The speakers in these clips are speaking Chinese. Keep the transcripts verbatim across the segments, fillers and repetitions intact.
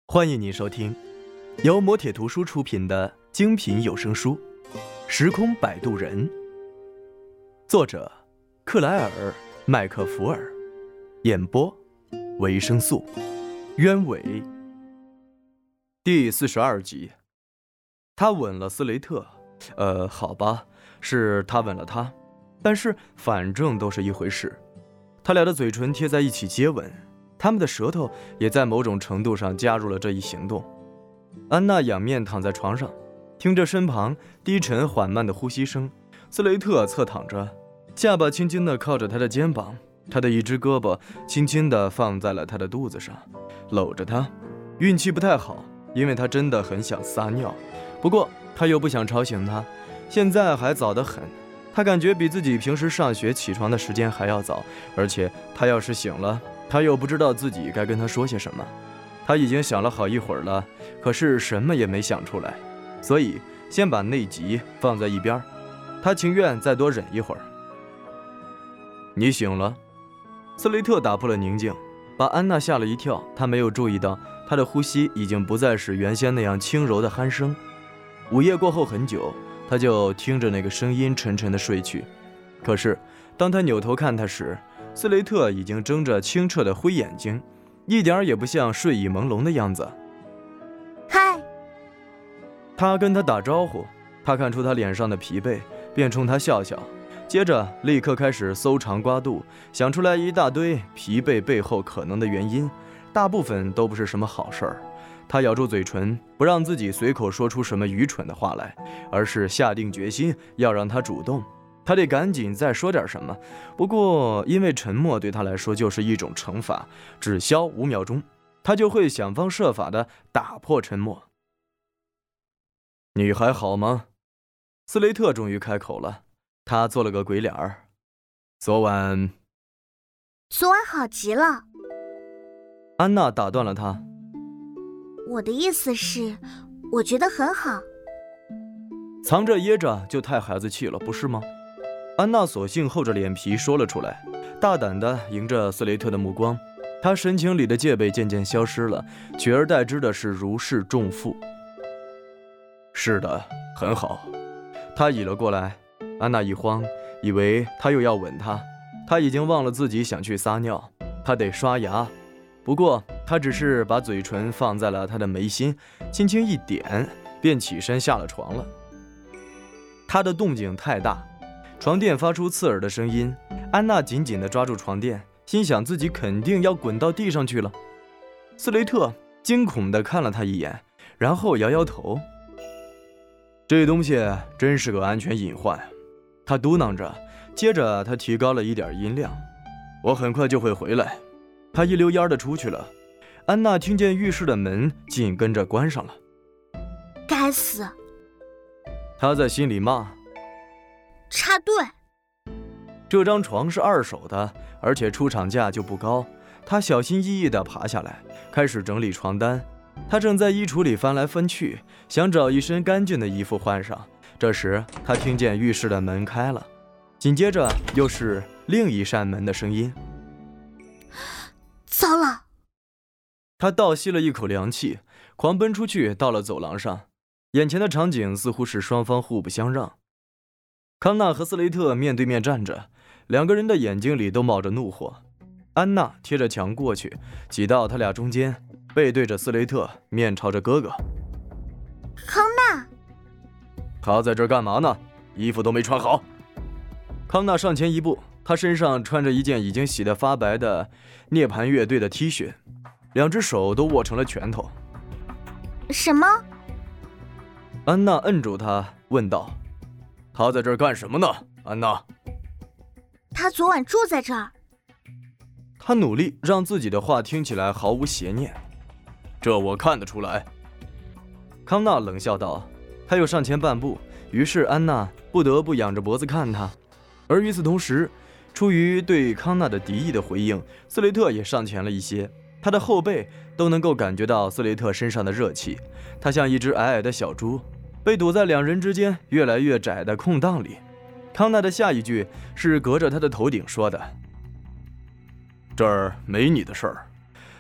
欢迎您收听由磨铁图书出品的精品有声书《时空摆渡人》，作者克莱尔·麦克福尔，演播维生素。鸢尾第四十二集。他吻了斯雷特，呃，好吧，是他吻了他，但是反正都是一回事。他俩的嘴唇贴在一起接吻，他们的舌头也在某种程度上加入了这一行动。安娜仰面躺在床上，听着身旁低沉缓慢的呼吸声。斯雷特侧躺着，下巴轻轻地靠着他的肩膀，他的一只胳膊轻轻地放在了他的肚子上，搂着他。运气不太好，因为他真的很想撒尿，不过他又不想吵醒他，现在还早得很。他感觉比自己平时上学起床的时间还要早，而且他要是醒了，他又不知道自己该跟他说些什么。他已经想了好一会儿了，可是什么也没想出来，所以先把内急放在一边，他情愿再多忍一会儿。你醒了。斯雷特打破了宁静，把安娜吓了一跳。他没有注意到他的呼吸已经不再是原先那样轻柔的鼾声。午夜过后很久，他就听着那个声音沉沉地睡去。可是当他扭头看他时，斯雷特已经睁着清澈的灰眼睛，一点也不像睡意朦胧的样子。 嗨， 他跟他打招呼，他看出他脸上的疲惫，便冲他笑笑，接着立刻开始搜肠刮肚，想出来一大堆疲惫背后可能的原因，大部分都不是什么好事儿。他咬住嘴唇，不让自己随口说出什么愚蠢的话来，而是下定决心要让他主动。他得赶紧再说点什么，不过因为沉默对他来说就是一种惩罚，只消五秒钟，他就会想方设法地打破沉默。你还好吗？斯雷特终于开口了，他做了个鬼脸儿。昨晚…… 昨晚好极了。 安娜打断了他。 我的意思是，我觉得很好。 藏着掖着就太孩子气了，不是吗？安娜索性厚着脸皮说了出来，大胆地迎着斯雷特的目光。她神情里的戒备渐渐消失了，取而代之的是如释重负。是的，很好。他倚了过来，安娜一慌，以为他又要吻她。她已经忘了自己想去撒尿，她得刷牙。不过她只是把嘴唇放在了他的眉心，轻轻一点，便起身下了床了。他的动静太大，床垫发出刺耳的声音。安娜紧紧地抓住床垫，心想自己肯定要滚到地上去了。斯雷特惊恐地看了他一眼，然后摇摇头。这东西真是个安全隐患，他嘟囔着，接着他提高了一点音量。我很快就会回来。他一溜烟地出去了。安娜听见浴室的门紧跟着关上了。 该死！ 他在心里骂。 插队！ 这张床是二手的，而且出厂价就不高。他小心翼翼地爬下来，开始整理床单。他正在衣橱里翻来翻去，想找一身干净的衣服换上。这时他听见浴室的门开了，紧接着又是另一扇门的声音。 糟了！ 他倒吸了一口凉气，狂奔出去，到了走廊上。眼前的场景似乎是双方互不相让。康纳和斯雷特面对面站着，两个人的眼睛里都冒着怒火。安娜贴着墙过去，挤到他俩中间，背对着斯雷特，面朝着哥哥。 康纳， 他在这儿干嘛呢？衣服都没穿好。康纳上前一步，他身上穿着一件已经洗得发白的涅槃乐队的 T 恤，两只手都握成了拳头。 什么？ 安娜摁住他，问道：他在这儿干什么呢？安娜。 他昨晚住在这儿。 他努力让自己的话听起来毫无邪念。这我看得出来。康纳冷笑道。他又上前半步，于是安娜不得不仰着脖子看他。而与此同时，出于对康纳的敌意的回应，斯雷特也上前了一些。他的后背都能够感觉到斯雷特身上的热气。他像一只矮矮的小猪，被堵在两人之间越来越窄的空档里。康纳的下一句是隔着他的头顶说的：这儿没你的事儿，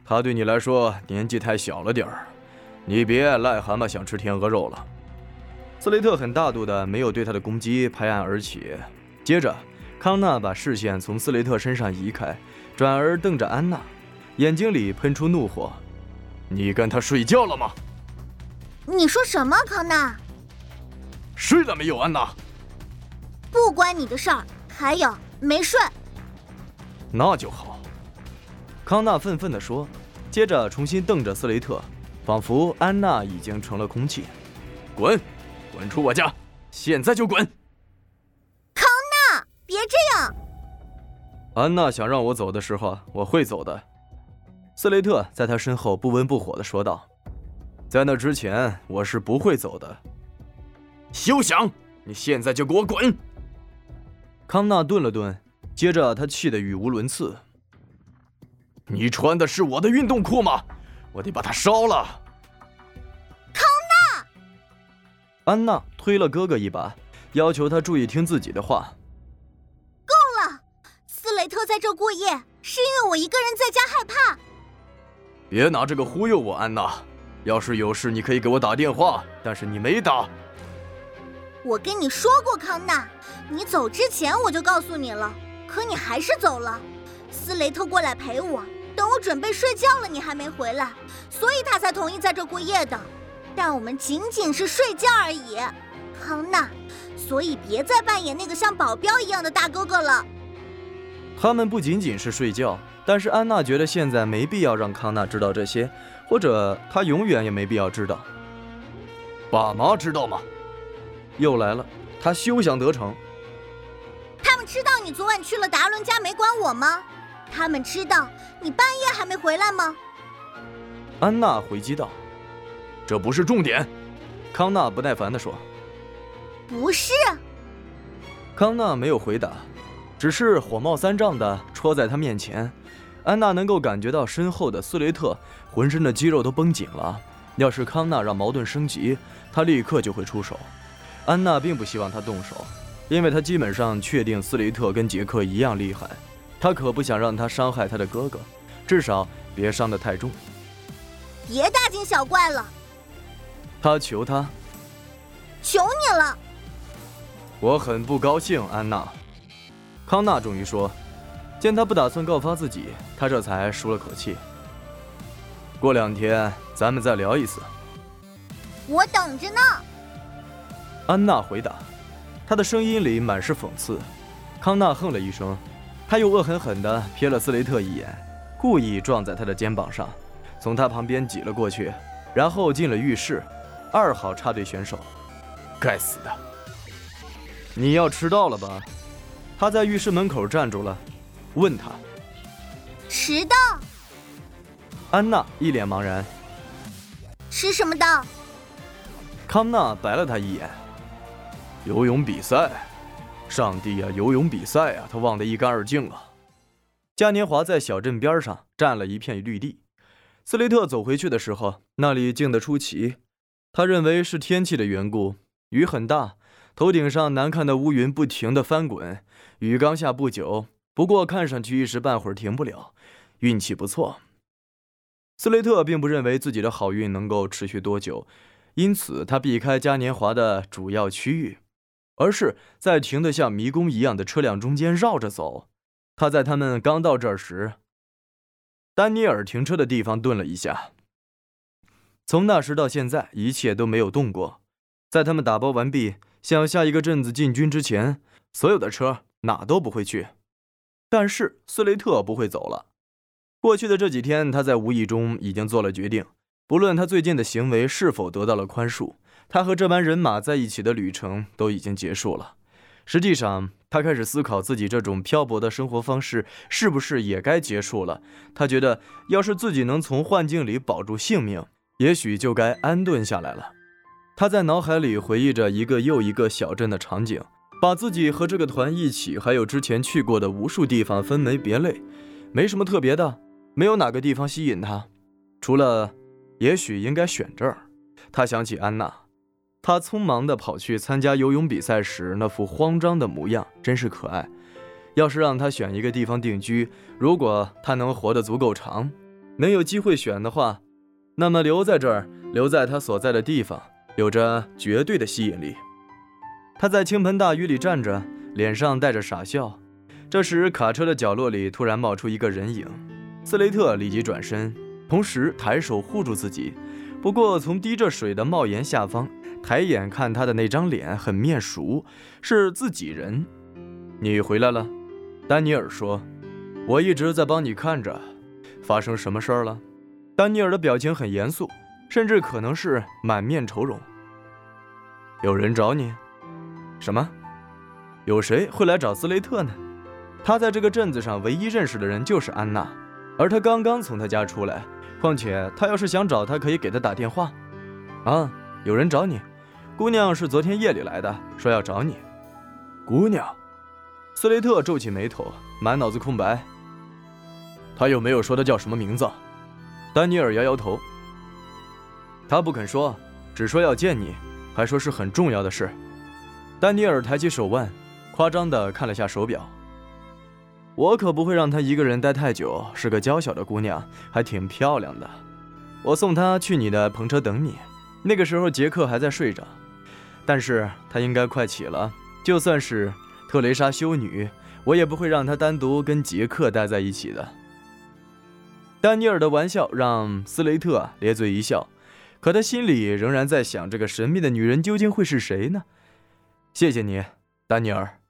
他对你来说年纪太小了点儿，你别癞蛤蟆想吃天鹅肉了。斯雷特很大度的没有对他的攻击拍案而起，接着康纳把视线从斯雷特身上移开，转而瞪着安娜，眼睛里喷出怒火。你跟他睡觉了吗？ 你说什么，康纳？ 睡了没有，安娜？ 不关你的事儿。还有，没睡。 那就好。康纳愤愤地说，接着重新瞪着斯雷特，仿佛安娜已经成了空气。滚，滚出我家，现在就滚！ 康纳，别这样。 安娜想让我走的时候，我会走的。斯雷特在他身后不温不火地说道，在那之前我是不会走的。休想，你现在就给我滚！康纳顿了顿，接着他气得语无伦次。你穿的是我的运动裤吗？我得把它烧了！ 康纳！ 安娜推了哥哥一把，要求他注意听自己的话。 够了！斯雷特在这过夜，是因为我一个人在家害怕。 别拿这个忽悠我，安娜。要是有事你可以给我打电话，但是你没打。 我跟你说过，康纳，你走之前我就告诉你了，可你还是走了。斯雷特过来陪我，等我准备睡觉了，你还没回来，所以他才同意在这过夜的。但我们仅仅是睡觉而已，康纳，所以别再扮演那个像保镖一样的大哥哥了。 他们不仅仅是睡觉，但是安娜觉得现在没必要让康纳知道这些，或者他永远也没必要知道。爸妈知道吗？又来了，他休想得逞。 他们知道你昨晚去了达伦家没管我吗？他们知道你半夜还没回来吗？ 安娜回击道。这不是重点。康纳不耐烦地说。 不是。 康纳没有回答，只是火冒三丈地戳在他面前。安娜能够感觉到身后的斯雷特浑身的肌肉都绷紧了，要是康纳让矛盾升级，他立刻就会出手。安娜并不希望他动手，因为他基本上确定斯雷特跟杰克一样厉害，他可不想让他伤害他的哥哥，至少别伤得太重。 别大惊小怪了， 他求他。 求你了。 我很不高兴，安娜。康纳终于说，见他不打算告发自己，他这才舒了口气。过两天咱们再聊一次。 我等着呢。 安娜回答，她的声音里满是讽刺。康纳哼了一声，他又恶狠狠地瞥了斯雷特一眼，故意撞在他的肩膀上，从他旁边挤了过去，然后进了浴室。二号插队选手，该死的！你要迟到了吧？他在浴室门口站住了，问他。 迟到？ 安娜一脸茫然。 迟什么到？ 康纳白了他一眼。游泳比赛，上帝呀，游泳比赛啊，他忘得一干二净了。嘉年华在小镇边上占了一片绿地，斯雷特走回去的时候，那里静得出奇。他认为是天气的缘故，雨很大，头顶上难看的乌云不停地翻滚。雨刚下不久，不过看上去一时半会儿停不了，运气不错。斯雷特并不认为自己的好运能够持续多久，因此他避开嘉年华的主要区域，而是在停得像迷宫一样的车辆中间绕着走。他在他们刚到这儿时，丹尼尔停车的地方顿了一下。从那时到现在，一切都没有动过。在他们打包完毕，向下一个镇子进军之前，所有的车哪都不会去。但是斯雷特不会走了。过去的这几天，他在无意中已经做了决定，不论他最近的行为是否得到了宽恕，他和这班人马在一起的旅程都已经结束了。实际上，他开始思考自己这种漂泊的生活方式是不是也该结束了。他觉得，要是自己能从幻境里保住性命，也许就该安顿下来了。他在脑海里回忆着一个又一个小镇的场景，把自己和这个团一起，还有之前去过的无数地方分门别类，没什么特别的，没有哪个地方吸引他，除了也许应该选这儿。他想起安娜，她匆忙地跑去参加游泳比赛时那副慌张的模样，真是可爱。要是让她选一个地方定居，如果她能活得足够长， 能有机会选的话，那么留在这儿，留在他所在的地方，有着绝对的吸引力。他在倾盆大雨里站着，脸上带着傻笑。这时，卡车的角落里突然冒出一个人影，斯雷特立即转身，同时抬手护住自己。不过，从滴着水的帽檐下方抬眼看他的那张脸很面熟，是自己人。你回来了，丹尼尔说，我一直在帮你看着。发生什么事儿了？丹尼尔的表情很严肃，甚至可能是满面愁容。有人找你？什么？有谁会来找斯雷特呢？他在这个镇子上唯一认识的人就是安娜，而他刚刚从他家出来。况且他要是想找他，可以给他打电话。啊，有人找你。姑娘是昨天夜里来的，说要找你。姑娘？斯雷特皱起眉头，满脑子空白。他有没有说他叫什么名字？丹尼尔摇摇头。他不肯说，只说要见你，还说是很重要的事。丹尼尔抬起手腕，夸张地看了下手表。我可不会让她一个人待太久，是个娇小的姑娘，还挺漂亮的。我送她去你的篷车等你，那个时候杰克还在睡着，但是他应该快起了。就算是特蕾莎修女，我也不会让她单独跟杰克待在一起的。丹尼尔的玩笑让斯雷特咧嘴一笑，可他心里仍然在想，这个神秘的女人究竟会是谁呢？谢谢你，丹尼尔。